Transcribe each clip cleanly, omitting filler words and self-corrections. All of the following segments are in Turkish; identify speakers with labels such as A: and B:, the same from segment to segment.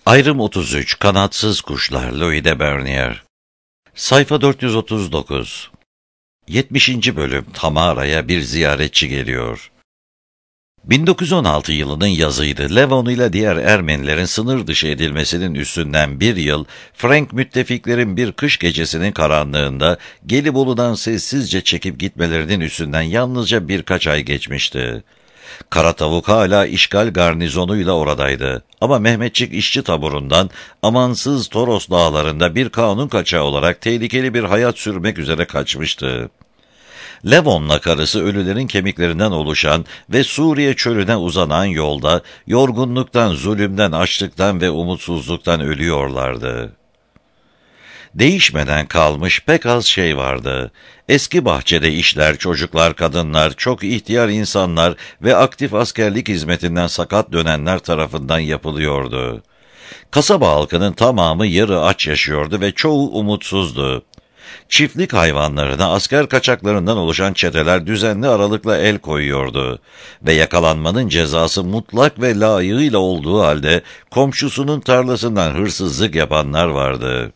A: Ayrım 33 Kanatsız Kuşlar Louis de Bernier. Sayfa 439. 70. bölüm. Tamara'ya bir ziyaretçi geliyor. 1916 yılının yazıydı. Levon ile diğer Ermenilerin sınır dışı edilmesinin üstünden bir yıl, Frank müttefiklerin bir kış gecesinin karanlığında Gelibolu'dan sessizce çekip gitmelerinin üstünden yalnızca birkaç ay geçmişti. Karatavuk hala işgal garnizonuyla oradaydı. Ama Mehmetçik işçi taburundan amansız Toros dağlarında bir kanun kaçağı olarak tehlikeli bir hayat sürmek üzere kaçmıştı. Levon'la karısı ölülerin kemiklerinden oluşan ve Suriye çölüne uzanan yolda yorgunluktan, zulümden, açlıktan ve umutsuzluktan ölüyorlardı. Değişmeden kalmış pek az şey vardı. Eski bahçede işler, çocuklar, kadınlar, çok ihtiyar insanlar ve aktif askerlik hizmetinden sakat dönenler tarafından yapılıyordu. Kasaba halkının tamamı yarı aç yaşıyordu ve çoğu umutsuzdu. Çiftlik hayvanlarına asker kaçaklarından oluşan çeteler düzenli aralıkla el koyuyordu ve yakalanmanın cezası mutlak ve layığıyla olduğu halde komşusunun tarlasından hırsızlık yapanlar vardı.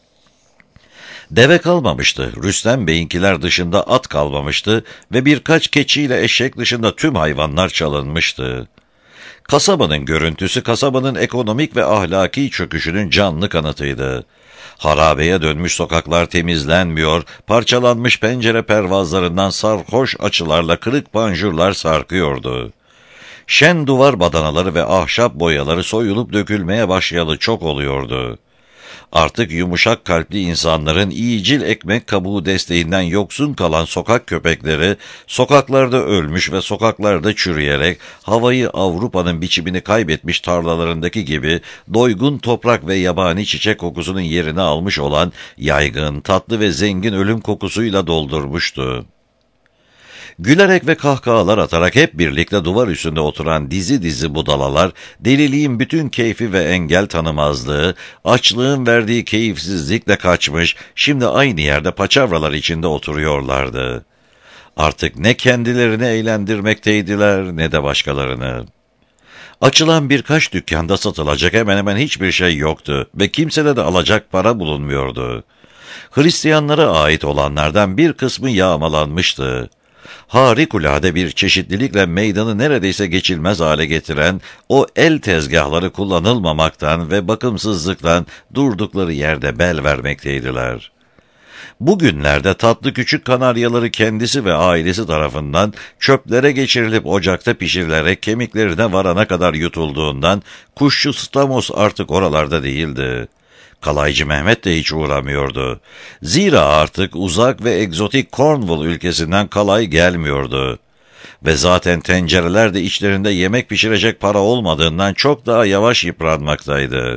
A: Deve kalmamıştı, Rüstem Bey'inkiler dışında at kalmamıştı ve birkaç keçiyle eşek dışında tüm hayvanlar çalınmıştı. Kasabanın görüntüsü, kasabanın ekonomik ve ahlaki çöküşünün canlı kanıtıydı. Harabeye dönmüş sokaklar temizlenmiyor, parçalanmış pencere pervazlarından sarhoş açılarla kırık panjurlar sarkıyordu. Şen duvar badanaları ve ahşap boyaları soyulup dökülmeye başlayalı çok oluyordu. Artık yumuşak kalpli insanların iyicil ekmek kabuğu desteğinden yoksun kalan sokak köpekleri, sokaklarda ölmüş ve sokaklarda çürüyerek havayı Avrupa'nın biçimini kaybetmiş tarlalarındaki gibi doygun toprak ve yabani çiçek kokusunun yerini almış olan yaygın, tatlı ve zengin ölüm kokusuyla doldurmuştu. Gülerek ve kahkahalar atarak hep birlikte duvar üstünde oturan dizi dizi budalalar, deliliğin bütün keyfi ve engel tanımazlığı, açlığın verdiği keyifsizlikle kaçmış, şimdi aynı yerde paçavralar içinde oturuyorlardı. Artık ne kendilerini eğlendirmekteydiler ne de başkalarını. Açılan birkaç dükkanda satılacak hemen hemen hiçbir şey yoktu ve kimsede de alacak para bulunmuyordu. Hristiyanlara ait olanlardan bir kısmı yağmalanmıştı. Harikulade bir çeşitlilikle meydanı neredeyse geçilmez hale getiren o el tezgahları kullanılmamaktan ve bakımsızlıktan durdukları yerde bel vermekteydiler. Bugünlerde tatlı küçük kanaryaları kendisi ve ailesi tarafından çöplere geçirilip ocakta pişirilerek kemiklerine varana kadar yutulduğundan kuşçu Stamos artık oralarda değildi. Kalaycı Mehmet de hiç uğramıyordu. Zira artık uzak ve egzotik Cornwall ülkesinden kalay gelmiyordu. Ve zaten tencereler de içlerinde yemek pişirecek para olmadığından çok daha yavaş yıpranmaktaydı.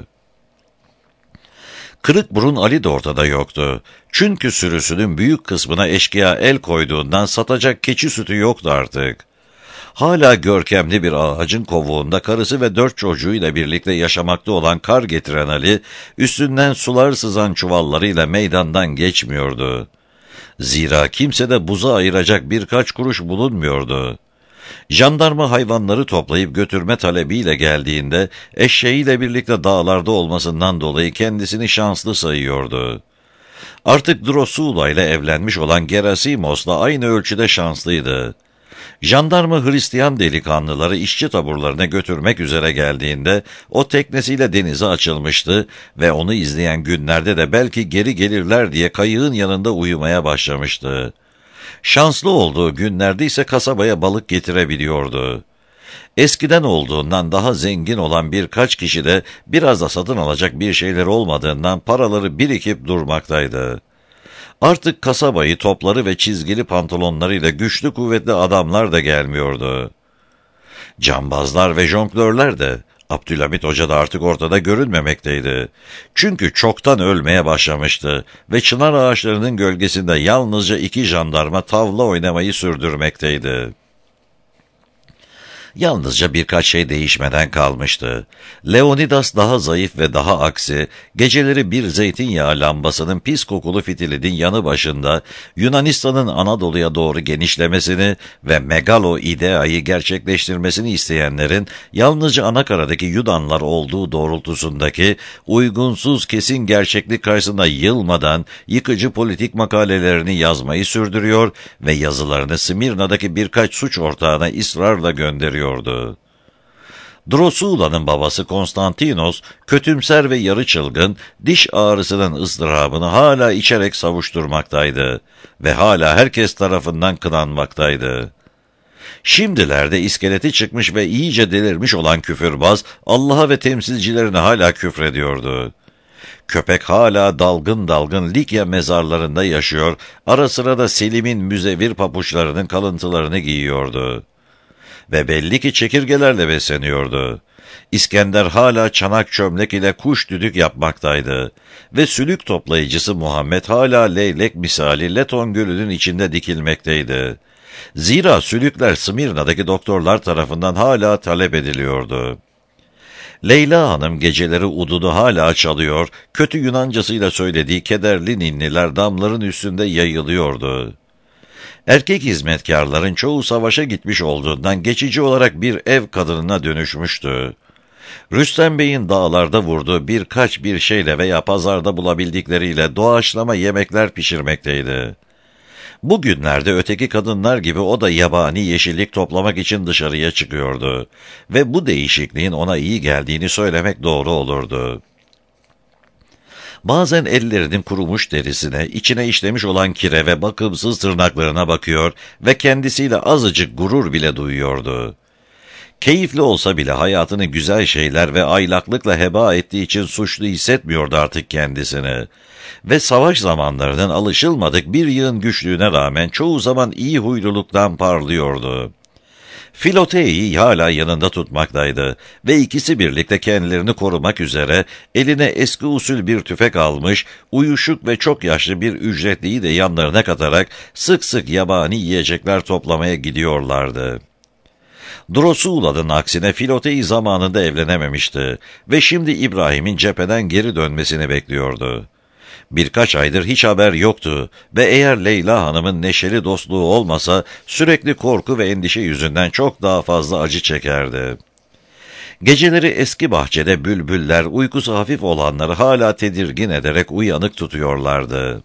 A: Kırıkburun Ali de ortada yoktu. Çünkü sürüsünün büyük kısmına eşkıya el koyduğundan satacak keçi sütü yoktu artık. Hala görkemli bir ağacın kovuğunda karısı ve 4 çocuğuyla birlikte yaşamakta olan kar getiren Ali, üstünden sular sızan çuvallarıyla meydandan geçmiyordu. Zira kimsede buza ayıracak birkaç kuruş bulunmuyordu. Jandarma hayvanları toplayıp götürme talebiyle geldiğinde, eşeğiyle birlikte dağlarda olmasından dolayı kendisini şanslı sayıyordu. Artık Drosula ile evlenmiş olan Gerasimos'la aynı ölçüde şanslıydı. Jandarma Hristiyan delikanlıları işçi taburlarına götürmek üzere geldiğinde o teknesiyle denize açılmıştı ve onu izleyen günlerde de belki geri gelirler diye kayığın yanında uyumaya başlamıştı. Şanslı olduğu günlerde ise kasabaya balık getirebiliyordu. Eskiden olduğundan daha zengin olan birkaç kişi de biraz da satın alacak bir şeyler olmadığından paraları birikip durmaktaydı. Artık kasabayı topları ve çizgili pantolonlarıyla güçlü kuvvetli adamlar da gelmiyordu. Cambazlar ve jonglörler de, Abdülhamit Hoca da artık ortada görünmemekteydi. Çünkü çoktan ölmeye başlamıştı ve çınar ağaçlarının gölgesinde yalnızca 2 jandarma tavla oynamayı sürdürmekteydi. Yalnızca birkaç şey değişmeden kalmıştı. Leonidas daha zayıf ve daha aksi, geceleri bir zeytinyağı lambasının pis kokulu fitilinin yanı başında Yunanistan'ın Anadolu'ya doğru genişlemesini ve megalo ideayı gerçekleştirmesini isteyenlerin yalnızca Anakara'daki Yunanlar olduğu doğrultusundaki uygunsuz kesin gerçeklik karşısında yılmadan yıkıcı politik makalelerini yazmayı sürdürüyor ve yazılarını Smirna'daki birkaç suç ortağına ısrarla gönderiyordu. Drosula'nın babası Konstantinos, kötümser ve yarı çılgın, diş ağrısının ızdırabını hala içerek savuşturmaktaydı ve hala herkes tarafından kınanmaktaydı. Şimdilerde iskeleti çıkmış ve iyice delirmiş olan küfürbaz, Allah'a ve temsilcilerine hala küfrediyordu. Köpek hala dalgın dalgın Likya mezarlarında yaşıyor, ara sıra da Selim'in müzevir papuçlarının kalıntılarını giyiyordu. Ve belli ki çekirgelerle besleniyordu. İskender hala çanak çömlek ile kuş düdük yapmaktaydı. Ve sülük toplayıcısı Muhammed hala leylek misali Leton Gölü'nün içinde dikilmekteydi. Zira sülükler Smirna'daki doktorlar tarafından hala talep ediliyordu. Leyla Hanım geceleri ududu hala çalıyor, kötü Yunancasıyla söylediği kederli ninniler damların üstünde yayılıyordu. Erkek hizmetkarların çoğu savaşa gitmiş olduğundan geçici olarak bir ev kadınına dönüşmüştü. Rüstem Bey'in dağlarda vurduğu bir şeyle veya pazarda bulabildikleriyle doğaçlama yemekler pişirmekteydi. Bugünlerde öteki kadınlar gibi o da yabani yeşillik toplamak için dışarıya çıkıyordu ve bu değişikliğin ona iyi geldiğini söylemek doğru olurdu. Bazen ellerinin kurumuş derisine, içine işlemiş olan kire ve bakımsız tırnaklarına bakıyor ve kendisiyle azıcık gurur bile duyuyordu. Keyifli olsa bile hayatını güzel şeyler ve aylaklıkla heba ettiği için suçlu hissetmiyordu artık kendisini. Ve savaş zamanlarının alışılmadık bir yığın güçlüğüne rağmen çoğu zaman iyi huyluluktan parlıyordu. Filote'yi hala yanında tutmaktaydı ve ikisi birlikte kendilerini korumak üzere eline eski usul bir tüfek almış, uyuşuk ve çok yaşlı bir ücretliyi de yanlarına katarak sık sık yabani yiyecekler toplamaya gidiyorlardı. Drosula'nın aksine Filotei zamanında evlenememişti ve şimdi İbrahim'in cepheden geri dönmesini bekliyordu. Birkaç aydır hiç haber yoktu ve eğer Leyla Hanım'ın neşeli dostluğu olmasa sürekli korku ve endişe yüzünden çok daha fazla acı çekerdi. Geceleri eski bahçede bülbüller uykusu hafif olanları hala tedirgin ederek uyanık tutuyorlardı.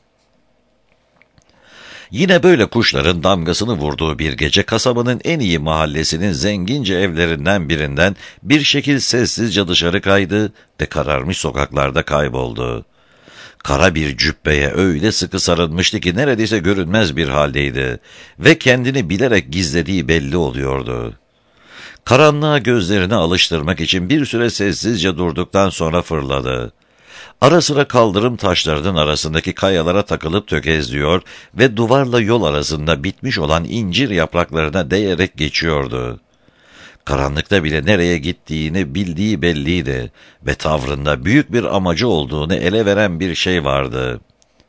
A: Yine böyle kuşların damgasını vurduğu bir gece kasabanın en iyi mahallesinin zengince evlerinden birinden bir şekil sessizce dışarı kaydı ve kararmış sokaklarda kayboldu. Kara bir cübbeye öyle sıkı sarılmıştı ki neredeyse görünmez bir haldeydi ve kendini bilerek gizlediği belli oluyordu. Karanlığa gözlerini alıştırmak için bir süre sessizce durduktan sonra fırladı. Ara sıra kaldırım taşlarının arasındaki kayalara takılıp tökezliyor ve duvarla yol arasında bitmiş olan incir yapraklarına değerek geçiyordu. Karanlıkta bile nereye gittiğini bildiği belliydi ve tavrında büyük bir amacı olduğunu ele veren bir şey vardı.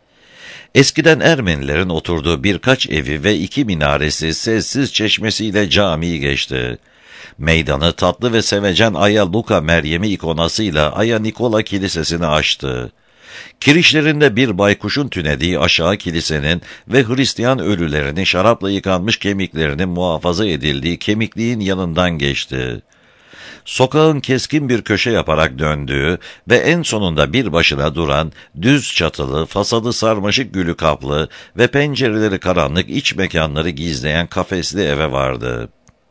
A: Eskiden Ermenilerin oturduğu birkaç evi ve 2 minaresi sessiz çeşmesiyle camiyi geçti. Meydanı tatlı ve sevecen Aya Luka Meryem'i ikonasıyla Aya Nikola Kilisesi'ni açtı. Kirişlerinde bir baykuşun tünediği aşağı kilisenin ve Hristiyan ölülerinin şarapla yıkanmış kemiklerinin muhafaza edildiği kemikliğin yanından geçti. Sokağın keskin bir köşe yaparak döndüğü ve en sonunda bir başına duran, düz çatılı, fasadı sarmaşık gülü kaplı ve pencereleri karanlık iç mekanları gizleyen kafesli eve vardı.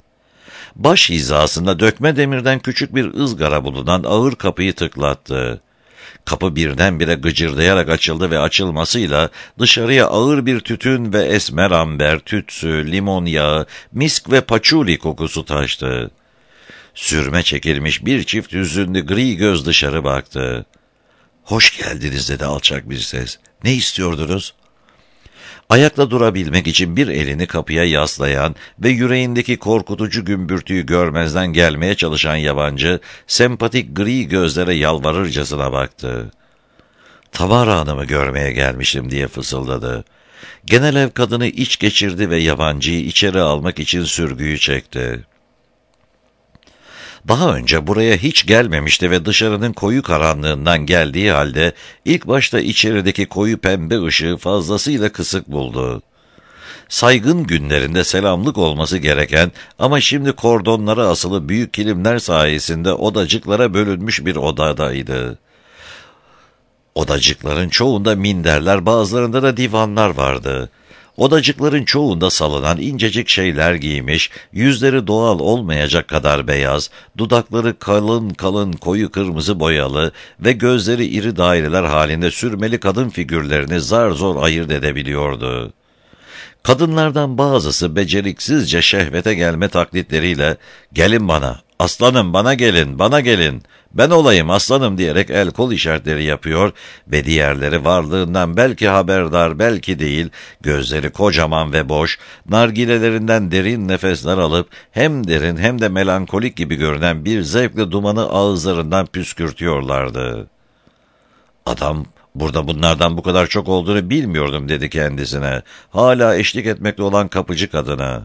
A: Baş hizasında dökme demirden küçük bir ızgara bulunan ağır kapıyı tıklattı. Kapı birdenbire gıcırdayarak açıldı ve açılmasıyla dışarıya ağır bir tütün ve esmer amber, tütsü, limon yağı, misk ve paçuli kokusu taştı. Sürme çekilmiş bir çift hüzünlü gri göz dışarı baktı. "Hoş geldiniz," dedi alçak bir ses. "Ne istiyordunuz?" Ayakta durabilmek için bir elini kapıya yaslayan ve yüreğindeki korkutucu gümbürtüyü görmezden gelmeye çalışan yabancı, sempatik gri gözlere yalvarırcasına baktı. "Tamara Hanım'ı görmeye gelmiştim," diye fısıldadı. Genel ev kadını iç geçirdi ve yabancıyı içeri almak için sürgüyü çekti. Daha önce buraya hiç gelmemişti ve dışarının koyu karanlığından geldiği halde ilk başta içerideki koyu pembe ışığı fazlasıyla kısık buldu. Saygın günlerinde selamlık olması gereken ama şimdi kordonlara asılı büyük kilimler sayesinde odacıklara bölünmüş bir odadaydı. Odacıkların çoğunda minderler, bazılarında da divanlar vardı. Odacıkların çoğunda salınan incecik şeyler giymiş, yüzleri doğal olmayacak kadar beyaz, dudakları kalın kalın koyu kırmızı boyalı ve gözleri iri daireler halinde sürmeli kadın figürlerini zar zor ayırt edebiliyordu. Kadınlardan bazısı beceriksizce şehvete gelme taklitleriyle "Gelin bana, aslanım bana gelin, bana gelin, ben olayım aslanım" diyerek el kol işaretleri yapıyor ve diğerleri varlığından belki haberdar belki değil, gözleri kocaman ve boş, nargilelerinden derin nefesler alıp hem derin hem de melankolik gibi görünen bir zevkle dumanı ağızlarından püskürtüyorlardı. Adam, "Burada bunlardan bu kadar çok olduğunu bilmiyordum" dedi kendisine, hala eşlik etmekte olan kapıcı kadına.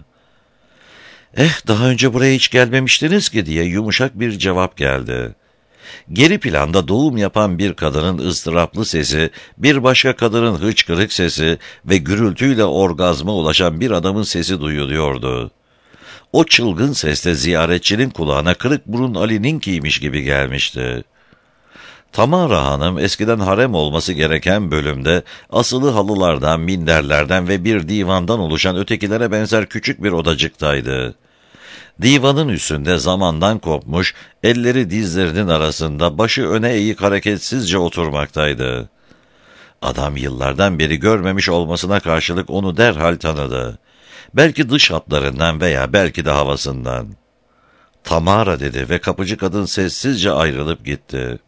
A: Daha önce buraya hiç gelmemiştiniz ki" diye yumuşak bir cevap geldi. Geri planda doğum yapan bir kadının ıstıraplı sesi, bir başka kadının hıçkırık sesi ve gürültüyle orgazma ulaşan bir adamın sesi duyuluyordu. O çılgın ses de ziyaretçinin kulağına kırık burun Ali'ninkiymiş gibi gelmişti. Tamara Hanım eskiden harem olması gereken bölümde asılı halılardan, minderlerden ve bir divandan oluşan ötekilere benzer küçük bir odacıktaydı. Divanın üstünde zamandan kopmuş, elleri dizlerinin arasında, başı öne eğik hareketsizce oturmaktaydı. Adam yıllardan beri görmemiş olmasına karşılık onu derhal tanıdı. Belki dış hatlarından veya belki de havasından. "Tamara" dedi ve kapıcı kadın sessizce ayrılıp gitti.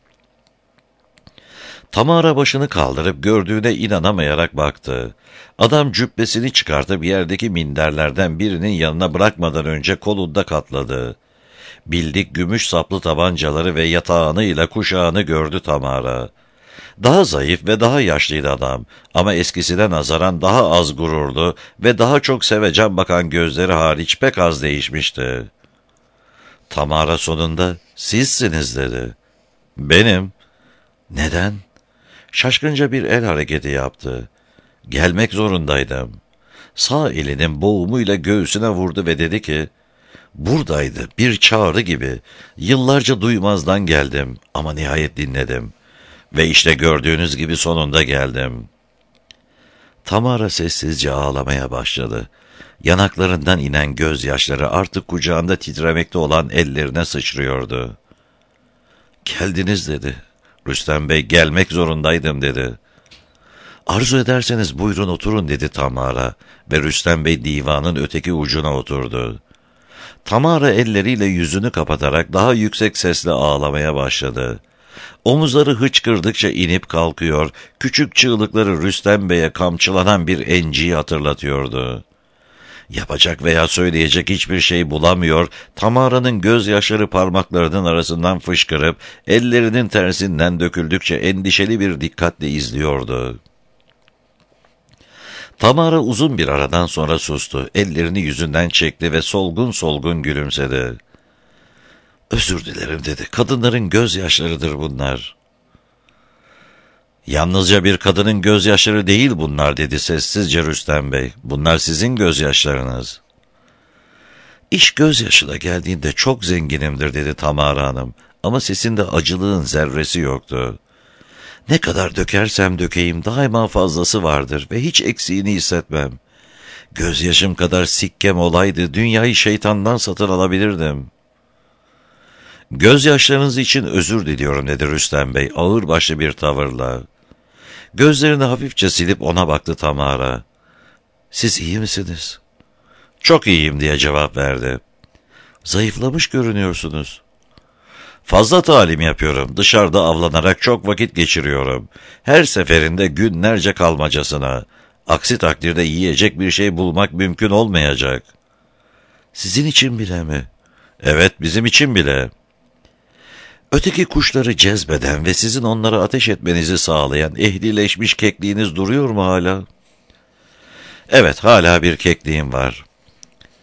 A: Tamara başını kaldırıp gördüğüne inanamayarak baktı. Adam cübbesini çıkartıp yerdeki minderlerden birinin yanına bırakmadan önce kolunda katladı. Bildik gümüş saplı tabancaları ve yatağını kuşağını gördü Tamara. Daha zayıf ve daha yaşlıydı adam ama eskisine nazaran daha az gururlu ve daha çok sevecen bakan gözleri hariç pek az değişmişti. Tamara sonunda "Sizsiniz" dedi. "Benim." "Neden?" Şaşkınca bir el hareketi yaptı. "Gelmek zorundaydım." Sağ elinin boğumuyla göğsüne vurdu ve dedi ki, "Buradaydı, bir çağrı gibi. Yıllarca duymazdan geldim ama nihayet dinledim. Ve işte gördüğünüz gibi sonunda geldim." Tamara sessizce ağlamaya başladı. Yanaklarından inen gözyaşları artık kucağında titremekte olan ellerine sıçrıyordu. "Geldiniz" dedi. Rüstem Bey, "Gelmek zorundaydım" dedi. "Arzu ederseniz buyurun oturun" dedi Tamara ve Rüstem Bey divanın öteki ucuna oturdu. Tamara elleriyle yüzünü kapatarak daha yüksek sesle ağlamaya başladı. Omuzları hıçkırdıkça inip kalkıyor, küçük çığlıkları Rüstem Bey'e kamçılanan bir enciyi hatırlatıyordu. Yapacak veya söyleyecek hiçbir şey bulamıyor, Tamara'nın gözyaşları parmaklarının arasından fışkırıp, ellerinin tersinden döküldükçe endişeli bir dikkatle izliyordu. Tamara uzun bir aradan sonra sustu, ellerini yüzünden çekti ve solgun solgun gülümsedi. "Özür dilerim" dedi, "kadınların gözyaşlarıdır bunlar." "Yalnızca bir kadının gözyaşları değil bunlar" dedi sessizce Rüstem Bey. "Bunlar sizin gözyaşlarınız." "İş gözyaşına geldiğinde çok zenginimdir" dedi Tamara Hanım. Ama sesinde acılığın zerresi yoktu. "Ne kadar dökersem dökeyim daima fazlası vardır ve hiç eksiğini hissetmem. Gözyaşım kadar sikkem olaydı dünyayı şeytandan satın alabilirdim." "Gözyaşlarınız için özür diliyorum" dedi Rüstem Bey ağırbaşlı bir tavırla. Gözlerini hafifçe silip ona baktı Tamara. "Siz iyi misiniz?" "Çok iyiyim" diye cevap verdi. "Zayıflamış görünüyorsunuz." "Fazla talim yapıyorum. Dışarıda avlanarak çok vakit geçiriyorum. Her seferinde günlerce kalmacasına. Aksi takdirde yiyecek bir şey bulmak mümkün olmayacak." "Sizin için bile mi?" "Evet, bizim için bile." "Öteki kuşları cezbeden ve sizin onlara ateş etmenizi sağlayan ehlileşmiş kekliğiniz duruyor mu hala?" "Evet, hala bir kekliğim var."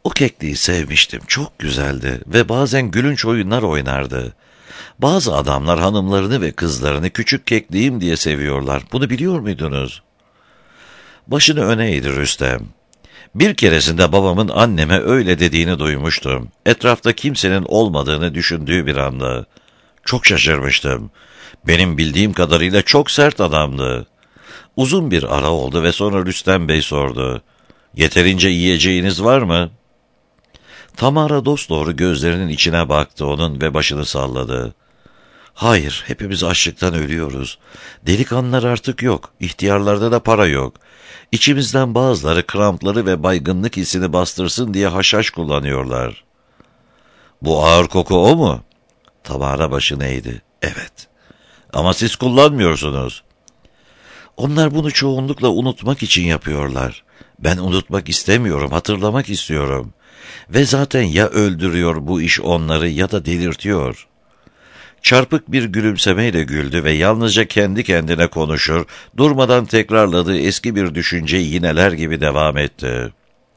A: O kekliği sevmiştim, çok güzeldi ve bazen gülünç oyunlar oynardı. Bazı adamlar hanımlarını ve kızlarını küçük kekliğim diye seviyorlar. Bunu biliyor muydunuz? Başını öne eğdi Rüstem. Bir keresinde babamın anneme öyle dediğini duymuştum. Etrafta kimsenin olmadığını düşündüğü bir anda. Çok şaşırmıştım. Benim bildiğim kadarıyla çok sert adamdı. Uzun bir ara oldu ve sonra Rüstem Bey sordu. Yeterince yiyeceğiniz var mı? Tamara dosdoğru gözlerinin içine baktı onun ve başını salladı. Hayır, hepimiz açlıktan ölüyoruz. Delikanlılar artık yok, ihtiyarlarda da para yok. İçimizden bazıları krampları ve baygınlık hissini bastırsın diye haşhaş kullanıyorlar. Bu ağır koku o mu? Tamara başını eğdi. Evet. Ama siz kullanmıyorsunuz. Onlar bunu çoğunlukla unutmak için yapıyorlar. Ben unutmak istemiyorum, hatırlamak istiyorum. Ve zaten ya öldürüyor bu iş onları ya da delirtiyor. Çarpık bir gülümsemeyle güldü ve yalnızca kendi kendine konuşur, durmadan tekrarladığı eski bir düşünceyi yineler gibi devam etti.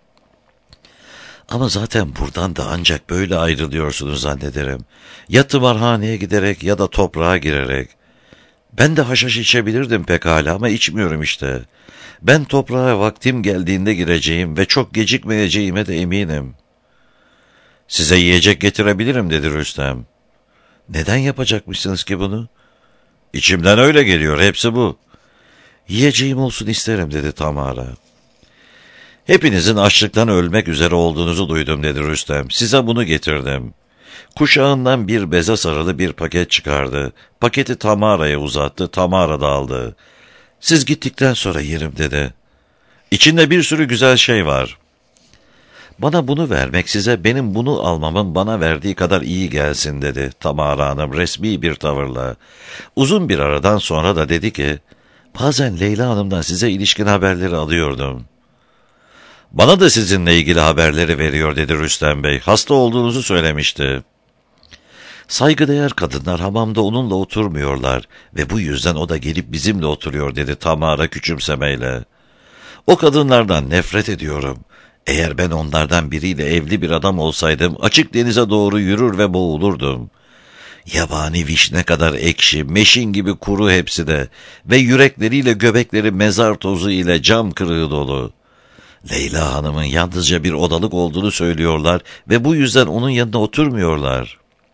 A: Ama zaten buradan da ancak böyle ayrılıyorsunuz zannederim. Ya tımarhaneye giderek ya da toprağa girerek. Ben de haşhaş içebilirdim pekala ama içmiyorum işte. Ben toprağa vaktim geldiğinde gireceğim ve çok gecikmeyeceğime de eminim. Size yiyecek getirebilirim dedi Rüstem. Neden yapacakmışsınız ki bunu? İçimden öyle geliyor, hepsi bu. Yiyeceğim olsun isterim dedi Tamara. Hepinizin açlıktan ölmek üzere olduğunuzu duydum dedi Rüstem. Size bunu getirdim. Kuşağından bir beze sarılı bir paket çıkardı. Paketi Tamara'ya uzattı, Tamara da aldı. Siz gittikten sonra yerim dedi. İçinde bir sürü güzel şey var. Bana bunu vermek size benim bunu almamın bana verdiği kadar iyi gelsin dedi Tamara Hanım resmi bir tavırla. Uzun bir aradan sonra da dedi ki, bazen Leyla Hanım'dan size ilişkin haberleri alıyordum. Bana da sizinle ilgili haberleri veriyor dedi Rüstem Bey. Hasta olduğunuzu söylemişti. Saygıdeğer kadınlar hamamda onunla oturmuyorlar ve bu yüzden o da gelip bizimle oturuyor dedi Tamara küçümsemeyle. O kadınlardan nefret ediyorum. Eğer ben onlardan biriyle evli bir adam olsaydım açık denize doğru yürür ve boğulurdum. Yabani vişne kadar ekşi, meşin gibi kuru hepsi de ve yürekleriyle göbekleri mezar tozu ile cam kırığı dolu. Leyla Hanım'ın yalnızca bir odalık olduğunu söylüyorlar ve bu yüzden onun yanına oturmuyorlar.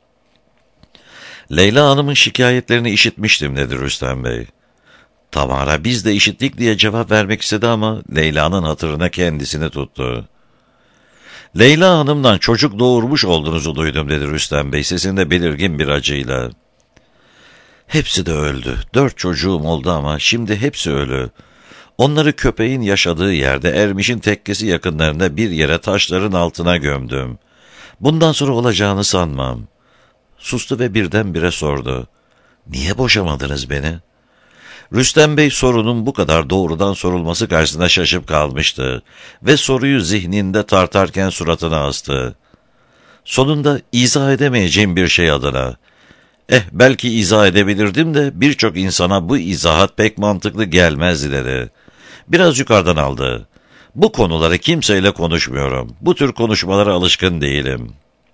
A: Leyla Hanım'ın şikayetlerini işitmiştim dedi Rüstem Bey. Tamara biz de işittik diye cevap vermek istedi ama Leyla'nın hatırına kendisini tuttu. Leyla Hanım'dan çocuk doğurmuş olduğunuzu duydum dedi Rüstem Bey sesinde belirgin bir acıyla. Hepsi de öldü. 4 çocuğum oldu ama şimdi hepsi ölü. Onları köpeğin yaşadığı yerde Ermiş'in tekkesi yakınlarında bir yere taşların altına gömdüm. Bundan sonra olacağını sanmam. Sustu ve birdenbire sordu. Niye boşamadınız beni? Rüstem Bey sorunun bu kadar doğrudan sorulması karşısında şaşıp kalmıştı ve soruyu zihninde tartarken suratına astı. Sonunda izah edemeyeceğim bir şey adına. Belki izah edebilirdim de birçok insana bu izahat pek mantıklı gelmezdi dedi. Biraz yukarıdan aldı. Bu konuları kimseyle konuşmuyorum. Bu tür konuşmalara alışkın değilim.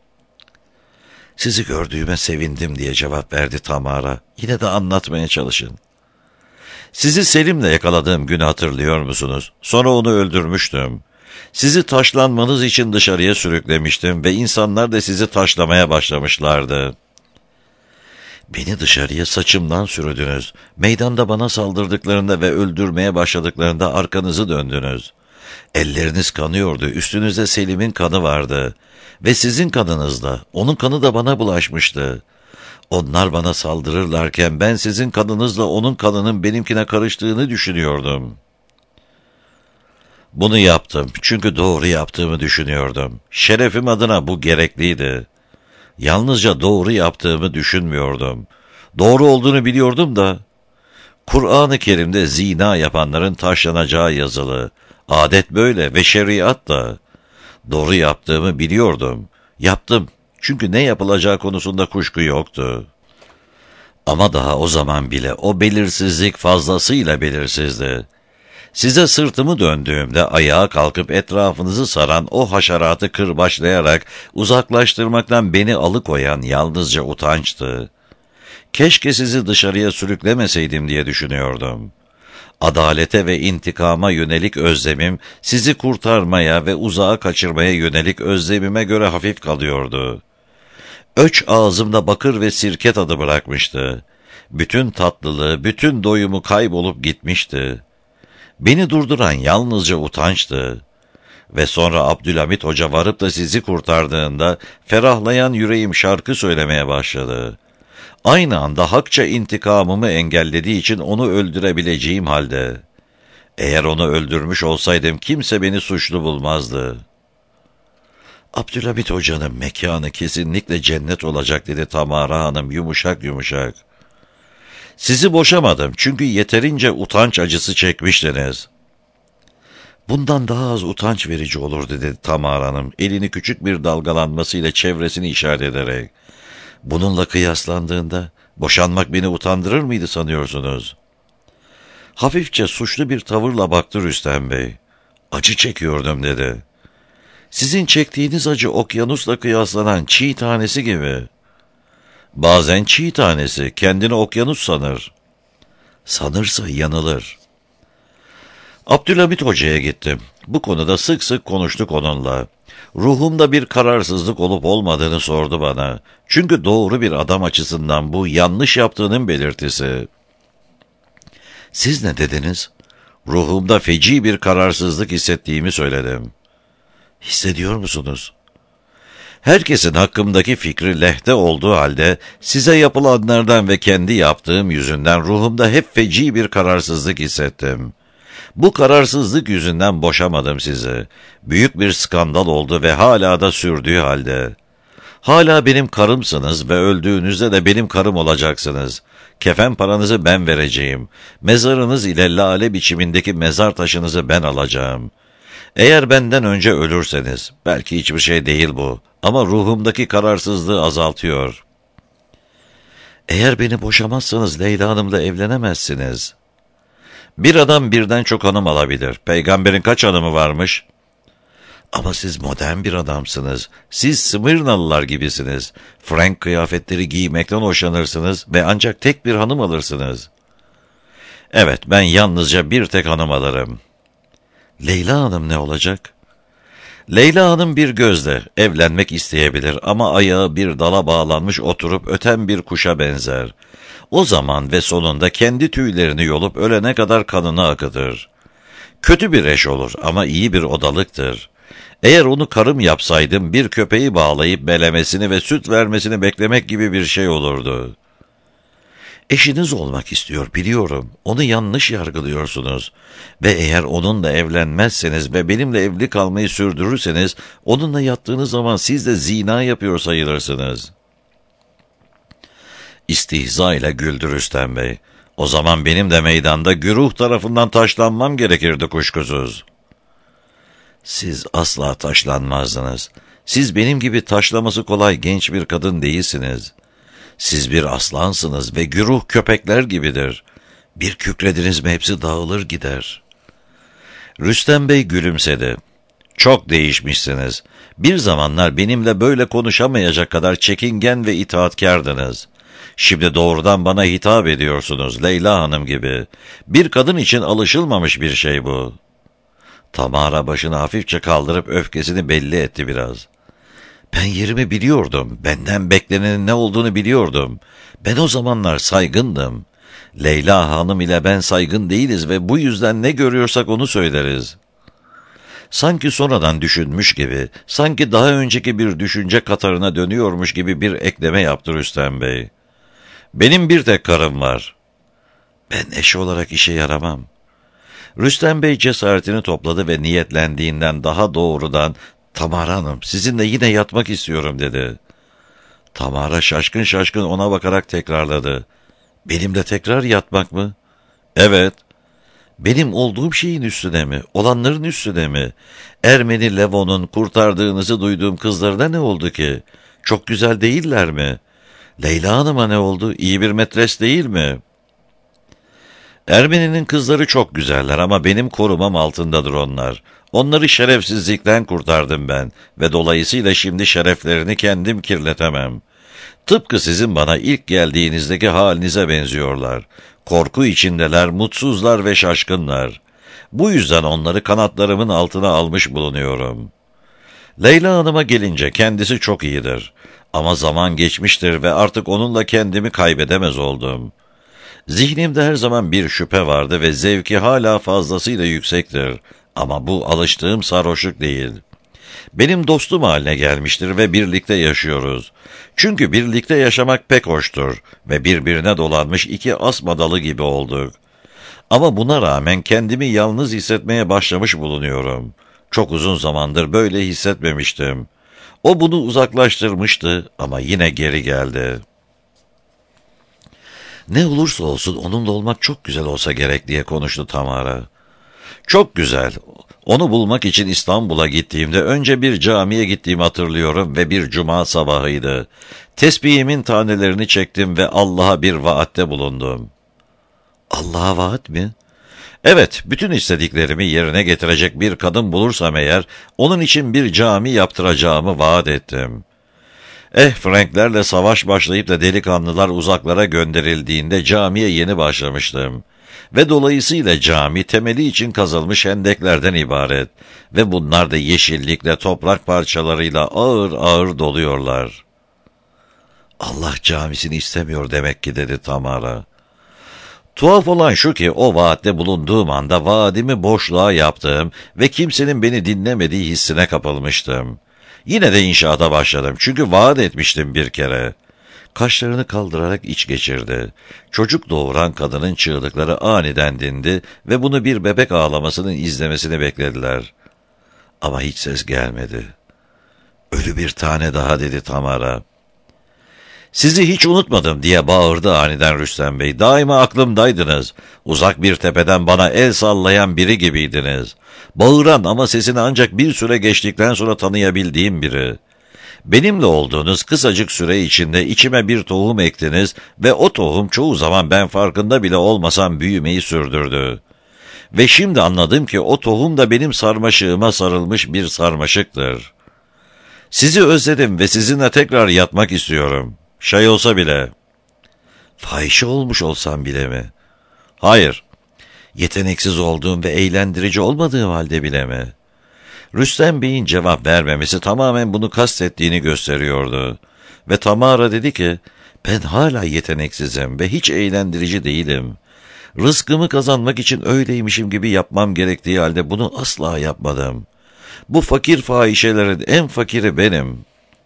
A: Sizi gördüğüme sevindim diye cevap verdi Tamara. Yine de anlatmaya çalışın. Sizi Selim'le yakaladığım günü hatırlıyor musunuz? Sonra onu öldürmüştüm. Sizi taşlanmanız için dışarıya sürüklemiştim ve insanlar da sizi taşlamaya başlamışlardı. Beni dışarıya saçımdan sürdünüz. Meydanda bana saldırdıklarında ve öldürmeye başladıklarında arkanızı döndünüz. Elleriniz kanıyordu, üstünüzde Selim'in kanı vardı. Ve sizin kanınızla, onun kanı da bana bulaşmıştı. Onlar bana saldırırlarken ben sizin kanınızla onun kanının benimkine karıştığını düşünüyordum. Bunu yaptım çünkü doğru yaptığımı düşünüyordum. Şerefim adına bu gerekliydi. Yalnızca doğru yaptığımı düşünmüyordum. Doğru olduğunu biliyordum da, Kur'an-ı Kerim'de zina yapanların taşlanacağı yazılı. Adet böyle ve şeriat da. Doğru yaptığımı biliyordum. Yaptım çünkü ne yapılacağı konusunda kuşku yoktu. Ama daha o zaman bile o belirsizlik fazlasıyla belirsizdi. Size sırtımı döndüğümde ayağa kalkıp etrafınızı saran o haşeratı kırbaçlayarak uzaklaştırmaktan beni alıkoyan yalnızca utançtı. Keşke sizi dışarıya sürüklemeseydim diye düşünüyordum. Adalete ve intikama yönelik özlemim, sizi kurtarmaya ve uzağa kaçırmaya yönelik özlemime göre hafif kalıyordu. Öç ağzımda bakır ve sirke tadı bırakmıştı. Bütün tatlılığı, bütün doyumu kaybolup gitmişti. Beni durduran yalnızca utançtı. Ve sonra Abdülhamit Hoca varıp da sizi kurtardığında ferahlayan yüreğim şarkı söylemeye başladı. Aynı anda hakça intikamımı engellediği için onu öldürebileceğim halde. Eğer onu öldürmüş olsaydım kimse beni suçlu bulmazdı. Abdülhamit Hoca'nın mekanı kesinlikle cennet olacak dedi Tamara Hanım yumuşak yumuşak. Sizi boşamadım çünkü yeterince utanç acısı çekmiştiniz. Bundan daha az utanç verici olur dedi Tamara Hanım elini küçük bir dalgalanmasıyla çevresini işaret ederek. Bununla kıyaslandığında boşanmak beni utandırır mıydı sanıyorsunuz? Hafifçe suçlu bir tavırla baktı Rüstem Bey. Acı çekiyordum dedi. Sizin çektiğiniz acı okyanusla kıyaslanan çiğ tanesi gibi. Bazen çiğ tanesi kendini okyanus sanır. Sanırsa yanılır. Abdülhamit Hoca'ya gittim. Bu konuda sık sık konuştuk onunla. Ruhumda bir kararsızlık olup olmadığını sordu bana. Çünkü doğru bir adam açısından bu yanlış yaptığının belirtisi. Siz ne dediniz? Ruhumda feci bir kararsızlık hissettiğimi söyledim. Hissediyor musunuz? Herkesin hakkımdaki fikri lehte olduğu halde size yapılanlardan ve kendi yaptığım yüzünden ruhumda hep feci bir kararsızlık hissettim. Bu kararsızlık yüzünden boşamadım sizi. Büyük bir skandal oldu ve hala da sürdüğü halde. Hala benim karımsınız ve öldüğünüzde de benim karım olacaksınız. Kefen paranızı ben vereceğim. Mezarınız ile lale biçimindeki mezar taşınızı ben alacağım. Eğer benden önce ölürseniz, belki hiçbir şey değil bu, ama ruhumdaki kararsızlığı azaltıyor. Eğer beni boşamazsanız Leyla Hanım'la evlenemezsiniz. Bir adam birden çok hanım alabilir. Peygamberin kaç hanımı varmış? Ama siz modern bir adamsınız. Siz Smyrnalılar gibisiniz. Frank kıyafetleri giymekten hoşlanırsınız ve ancak tek bir hanım alırsınız. Evet, ben yalnızca bir tek hanım alırım. Leyla Hanım ne olacak? Leyla Hanım bir gözle evlenmek isteyebilir ama ayağı bir dala bağlanmış oturup öten bir kuşa benzer. O zaman ve sonunda kendi tüylerini yolup ölene kadar kanını akıtır. Kötü bir eş olur ama iyi bir odalıktır. Eğer onu karım yapsaydım bir köpeği bağlayıp belemesini ve süt vermesini beklemek gibi bir şey olurdu. Eşiniz olmak istiyor biliyorum. Onu yanlış yargılıyorsunuz. Ve eğer onunla evlenmezseniz ve benimle evli kalmayı sürdürürseniz onunla yattığınız zaman siz de zina yapıyor sayılırsınız. İstihza ile güldü Rüstem Bey. O zaman benim de meydanda güruh tarafından taşlanmam gerekirdi kuşkusuz. Siz asla taşlanmazdınız. Siz benim gibi taşlaması kolay genç bir kadın değilsiniz. Siz bir aslansınız ve güruh köpekler gibidir. Bir kükrediniz mi hepsi dağılır gider. Rüstem Bey gülümsedi. Çok değişmişsiniz. Bir zamanlar benimle böyle konuşamayacak kadar çekingen ve itaatkardınız. Şimdi doğrudan bana hitap ediyorsunuz Leyla Hanım gibi. Bir kadın için alışılmamış bir şey bu. Tamara başını hafifçe kaldırıp öfkesini belli etti biraz. Ben yerimi biliyordum. Benden beklenenin ne olduğunu biliyordum. Ben o zamanlar saygındım. Leyla Hanım ile ben saygın değiliz ve bu yüzden ne görüyorsak onu söyleriz. Sanki sonradan düşünmüş gibi, sanki daha önceki bir düşünce katarına dönüyormuş gibi bir ekleme yaptı Rüstem Bey. Benim bir tek karım var. Ben eş olarak işe yaramam. Rüstem Bey cesaretini topladı ve niyetlendiğinden daha doğrudan Tamara Hanım sizinle yine yatmak istiyorum dedi. Tamara şaşkın şaşkın ona bakarak tekrarladı. Benimle tekrar yatmak mı? Evet. Benim olduğum şeyin üstüne mi? Olanların üstüne mi? Ermeni Levon'un kurtardığınızı duyduğum kızlarına ne oldu ki? Çok güzel değiller mi? Leyla Hanım'a ne oldu? İyi bir metres değil mi? Ermeni'nin kızları çok güzeller ama benim korumam altındadır onlar. Onları şerefsizlikten kurtardım ben ve dolayısıyla şimdi şereflerini kendim kirletemem. Tıpkı sizin bana ilk geldiğinizdeki halinize benziyorlar. Korku içindeler, mutsuzlar ve şaşkınlar. Bu yüzden onları kanatlarımın altına almış bulunuyorum. Leyla Hanım'a gelince kendisi çok iyidir. Ama zaman geçmiştir ve artık onunla kendimi kaybedemez oldum. Zihnimde her zaman bir şüphe vardı ve zevki hala fazlasıyla yüksektir. Ama bu alıştığım sarhoşluk değil. Benim dostum haline gelmiştir ve birlikte yaşıyoruz. Çünkü birlikte yaşamak pek hoştur ve birbirine dolanmış iki asmadalı gibi olduk. Ama buna rağmen kendimi yalnız hissetmeye başlamış bulunuyorum. Çok uzun zamandır böyle hissetmemiştim. O bunu uzaklaştırmıştı ama yine geri geldi. Ne olursa olsun onunla olmak çok güzel olsa gerek diye konuştu Tamara. Çok güzel. Onu bulmak için İstanbul'a gittiğimde önce bir camiye gittiğimi hatırlıyorum ve bir cuma sabahıydı. Tesbihimin tanelerini çektim ve Allah'a bir vaatte bulundum. Allah'a vaat mi? Evet, bütün istediklerimi yerine getirecek bir kadın bulursam eğer, onun için bir cami yaptıracağımı vaat ettim. Franklerle savaş başlayıp da delikanlılar uzaklara gönderildiğinde camiye yeni başlamıştım. Ve dolayısıyla cami temeli için kazılmış hendeklerden ibaret ve bunlar da yeşillikle toprak parçalarıyla ağır ağır doluyorlar. Allah camisini istemiyor demek ki dedi Tamara. Tuhaf olan şu ki o vaatte bulunduğum anda vaadimi boşluğa yaptım ve kimsenin beni dinlemediği hissine kapılmıştım. Yine de inşaata başladım çünkü vaat etmiştim bir kere. Kaşlarını kaldırarak iç geçirdi. Çocuk doğuran kadının çığlıkları aniden dindi ve bunu bir bebek ağlamasının izlemesini beklediler. Ama hiç ses gelmedi. Ölü bir tane daha dedi Tamara. Sizi hiç unutmadım diye bağırdı aniden Rüstem Bey. Daima aklımdaydınız. Uzak bir tepeden bana el sallayan biri gibiydiniz. Bağıran ama sesini ancak bir süre geçtikten sonra tanıyabildiğim biri. Benimle olduğunuz kısacık süre içinde içime bir tohum ektiniz ve o tohum çoğu zaman ben farkında bile olmasam büyümeyi sürdürdü. Ve şimdi anladım ki o tohum da benim sarmaşığıma sarılmış bir sarmaşıktır. Sizi özledim ve sizinle tekrar yatmak istiyorum. Şey olsa bile. Fahişe olmuş olsam bile mi? Hayır. Yeteneksiz olduğum ve eğlendirici olmadığım halde bile mi? Rüstem Bey'in cevap vermemesi tamamen bunu kastettiğini gösteriyordu. Ve Tamara dedi ki, ben hala yeteneksizim ve hiç eğlendirici değilim. Rızkımı kazanmak için öyleymişim gibi yapmam gerektiği halde bunu asla yapmadım. Bu fakir fahişelerin en fakiri benim.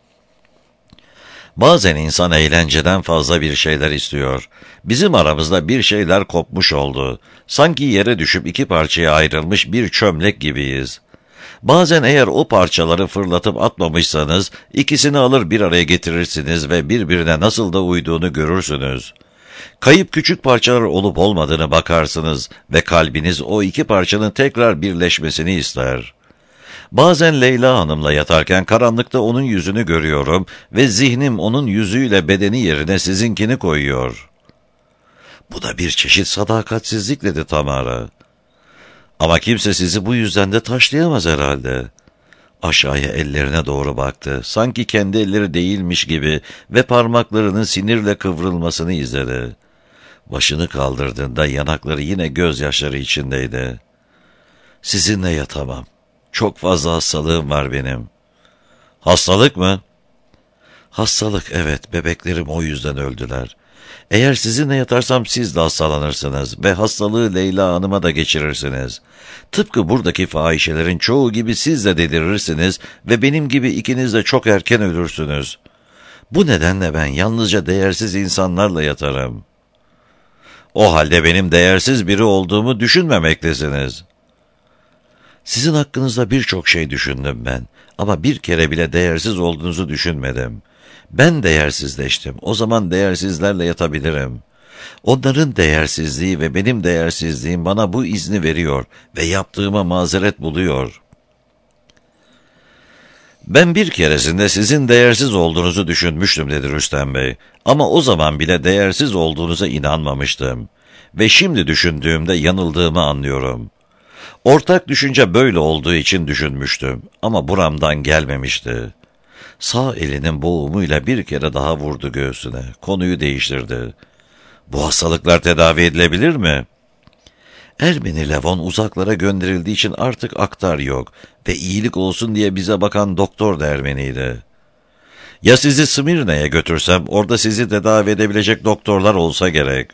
A: Bazen insan eğlenceden fazla bir şeyler istiyor. Bizim aramızda bir şeyler kopmuş oldu. Sanki yere düşüp iki parçaya ayrılmış bir çömlek gibiyiz. Bazen eğer o parçaları fırlatıp atmamışsanız, ikisini alır bir araya getirirsiniz ve birbirine nasıl da uyduğunu görürsünüz. Kayıp küçük parçalar olup olmadığını bakarsınız ve kalbiniz o iki parçanın tekrar birleşmesini ister. Bazen Leyla Hanım'la yatarken karanlıkta onun yüzünü görüyorum ve zihnim onun yüzüyle bedeni yerine sizinkini koyuyor. Bu da bir çeşit sadakatsizlik dedi Tamara. Ama kimse sizi bu yüzden de taşlayamaz herhalde. Aşağıya ellerine doğru baktı. Sanki kendi elleri değilmiş gibi ve parmaklarının sinirle kıvrılmasını izledi. Başını kaldırdığında yanakları yine gözyaşları içindeydi. Sizinle yatamam. Çok fazla hastalığım var benim. Hastalık mı? Hastalık, evet. Bebeklerim o yüzden öldüler. Eğer sizinle yatarsam siz de hastalanırsınız ve hastalığı Leyla Hanım'a da geçirirsiniz. Tıpkı buradaki fahişelerin çoğu gibi siz de delirirsiniz ve benim gibi ikiniz de çok erken ölürsünüz. Bu nedenle ben yalnızca değersiz insanlarla yatarım. O halde benim değersiz biri olduğumu düşünmemektesiniz. Sizin hakkınızda birçok şey düşündüm ben ama bir kere bile değersiz olduğunuzu düşünmedim. Ben değersizleştim. O zaman değersizlerle yatabilirim. Onların değersizliği ve benim değersizliğim bana bu izni veriyor ve yaptığıma mazeret buluyor. Ben bir keresinde sizin değersiz olduğunuzu düşünmüştüm dedi Rüstem Bey. Ama o zaman bile değersiz olduğunuza inanmamıştım. Ve şimdi düşündüğümde yanıldığımı anlıyorum. Ortak düşünce böyle olduğu için düşünmüştüm ama buramdan gelmemişti. Sağ elinin boğumuyla bir kere daha vurdu göğsüne. Konuyu değiştirdi. Bu hastalıklar tedavi edilebilir mi? Ermeni Levon uzaklara gönderildiği için artık aktar yok ve iyilik olsun diye bize bakan doktor da Ermeniydi. Ya sizi Smirne'ye götürsem orada sizi tedavi edebilecek doktorlar olsa gerek.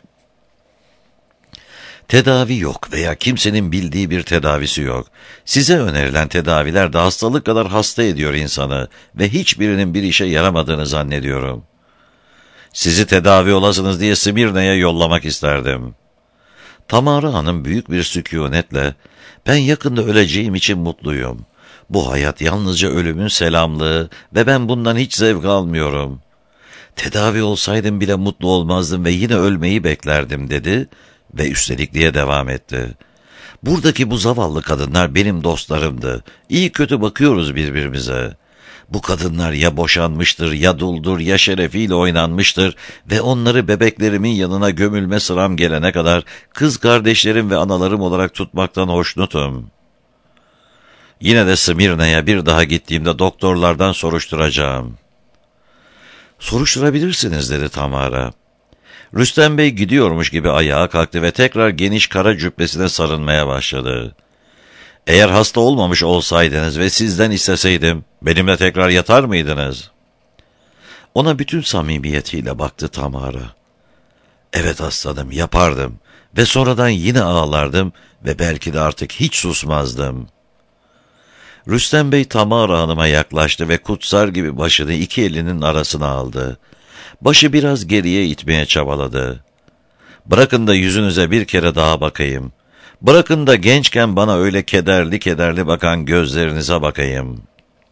A: Tedavi yok veya kimsenin bildiği bir tedavisi yok. Size önerilen tedaviler de hastalık kadar hasta ediyor insanı ve hiçbirinin bir işe yaramadığını zannediyorum. Sizi tedavi olasınız diye Smirne'ye yollamak isterdim. Tamara Hanım büyük bir sükunetle, ben yakında öleceğim için mutluyum. Bu hayat yalnızca ölümün selamlığı ve ben bundan hiç zevk almıyorum. Tedavi olsaydım bile mutlu olmazdım ve yine ölmeyi beklerdim dedi ve üstelik diye devam etti. Buradaki bu zavallı kadınlar benim dostlarımdı. İyi kötü bakıyoruz birbirimize. Bu kadınlar ya boşanmıştır, ya duldur, ya şerefiyle oynanmıştır ve onları bebeklerimin yanına gömülme sıram gelene kadar kız kardeşlerim ve analarım olarak tutmaktan hoşnutum. Yine de Smirne'ye bir daha gittiğimde doktorlardan soruşturacağım. Soruşturabilirsiniz dedi Tamara. Rüstem Bey gidiyormuş gibi ayağa kalktı ve tekrar geniş kara cübbesine sarılmaya başladı. Eğer hasta olmamış olsaydınız ve sizden isteseydim, benimle tekrar yatar mıydınız? Ona bütün samimiyetiyle baktı Tamara. Evet aslanım, yapardım ve sonradan yine ağlardım ve belki de artık hiç susmazdım. Rüstem Bey Tamara Hanım'a yaklaştı ve kutsar gibi başını iki elinin arasına aldı. Başı biraz geriye itmeye çabaladı. Bırakın da yüzünüze bir kere daha bakayım. Bırakın da gençken bana öyle kederli kederli bakan gözlerinize bakayım.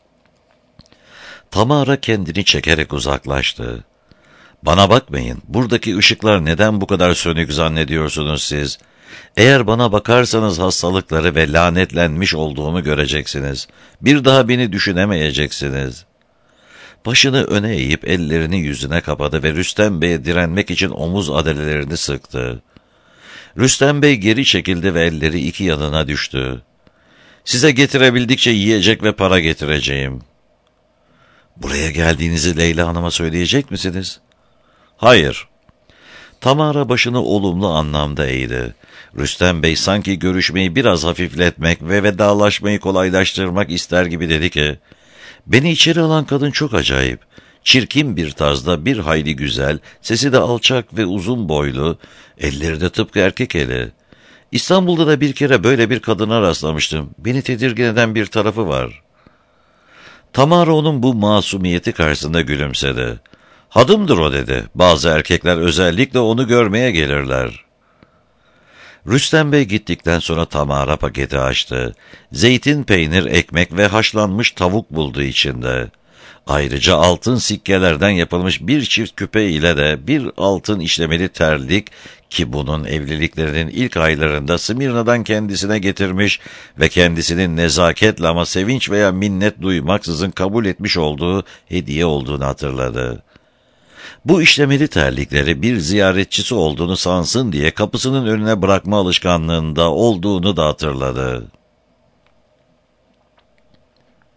A: Tamara kendini çekerek uzaklaştı. Bana bakmayın, buradaki ışıklar neden bu kadar sönük zannediyorsunuz siz? Eğer bana bakarsanız hastalıkları ve lanetlenmiş olduğumu göreceksiniz. Bir daha beni düşünemeyeceksiniz. Başını öne eğip ellerini yüzüne kapadı ve Rüstem Bey'e direnmek için omuz adalelerini sıktı. Rüstem Bey geri çekildi ve elleri iki yanına düştü. Size getirebildikçe yiyecek ve para getireceğim. Buraya geldiğinizi Leyla Hanım'a söyleyecek misiniz? Hayır. Tamara başını olumlu anlamda eğdi. Rüstem Bey sanki görüşmeyi biraz hafifletmek ve vedalaşmayı kolaylaştırmak ister gibi dedi ki, beni içeri alan kadın çok acayip. Çirkin bir tarzda bir hayli güzel, sesi de alçak ve uzun boylu, elleri de tıpkı erkek eli. İstanbul'da da bir kere böyle bir kadına rastlamıştım. Beni tedirgin eden bir tarafı var. Tamara onun bu masumiyeti karşısında gülümsedi. Hadımdır o dedi. Bazı erkekler özellikle onu görmeye gelirler. Rüstem Bey gittikten sonra Tamara paketi açtı. Zeytin, peynir, ekmek ve haşlanmış tavuk buldu içinde. Ayrıca altın sikkelerden yapılmış bir çift küpe ile de bir altın işlemeli terlik ki bunun evliliklerinin ilk aylarında Smirna'dan kendisine getirmiş ve kendisinin nezaketle ama sevinç veya minnet duymaksızın kabul etmiş olduğu hediye olduğunu hatırladı. Bu işlemeli terlikleri bir ziyaretçisi olduğunu sansın diye kapısının önüne bırakma alışkanlığında olduğunu da hatırladı.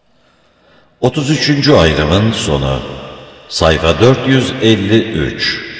A: 33. ayrımın sonu. Sayfa 453.